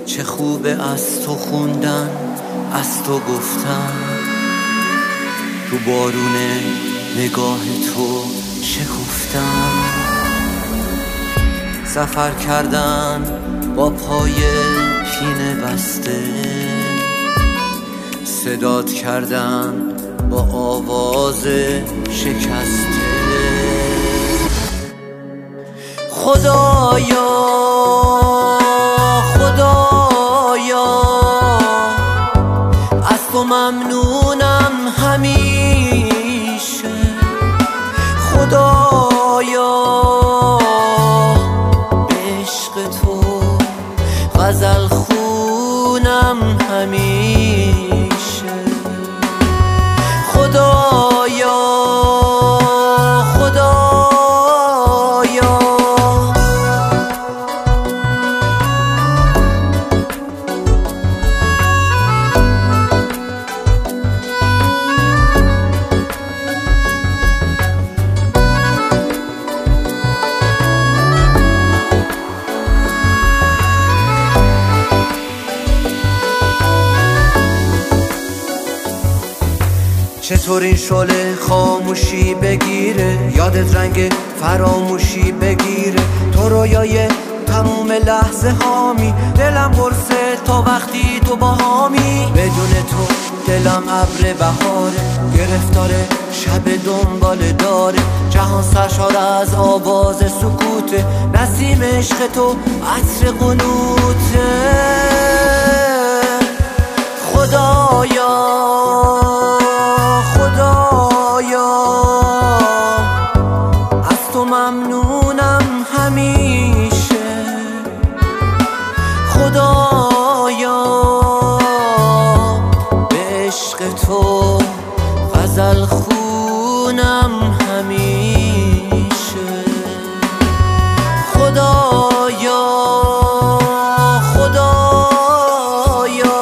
چه خوبه از تو خوندن، از تو گفتن، تو بارون نگاه تو شکفتن. سفر کردن با پای پینه بسته، صدات کردن با آواز شکسته. خدایا خدایا از تو ممنونم همیشه. خدایا به عشق تو غزل خونم همیشه. خدایا خدایا چطور این شعله خاموشی بگیره، یادت رنگ فراموشی بگیره. تو رویای تموم لحظه هامی، دلم قرصه تا وقتی تو باهامی. بدون تو دلم ابر بهاره، گرفتاره شب دنبال داره. جهان سرشار از آواز سکوته، نسیم عشق تو عطر قنوته. خدایا از تو ممنونم همیشه. خدایا به عشق تو غزل خونم همیشه. خدایا خدایا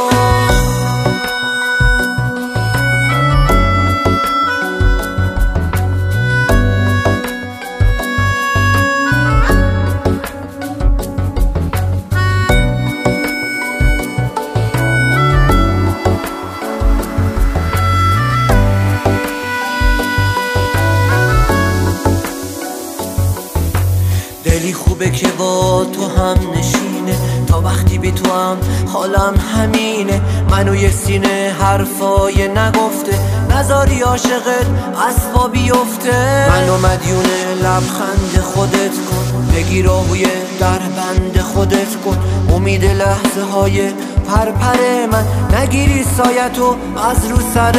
دلی خوبه که با تو هم نشینه، تا وقتی بی تو هم حالم همینه. منو یه سینه حرفای نگفته، نذاری عاشقت از پا بیفته. منو مدیون لبخند خودت کن، بگیر آهوی در بند خودت کن. امید لحظه های پرپر من، نگیری سایتو از رو سر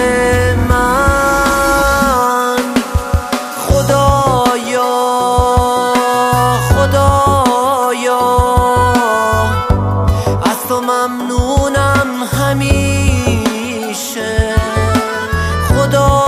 من. خدایا خدایا از تو ممنونم همیشه. خدا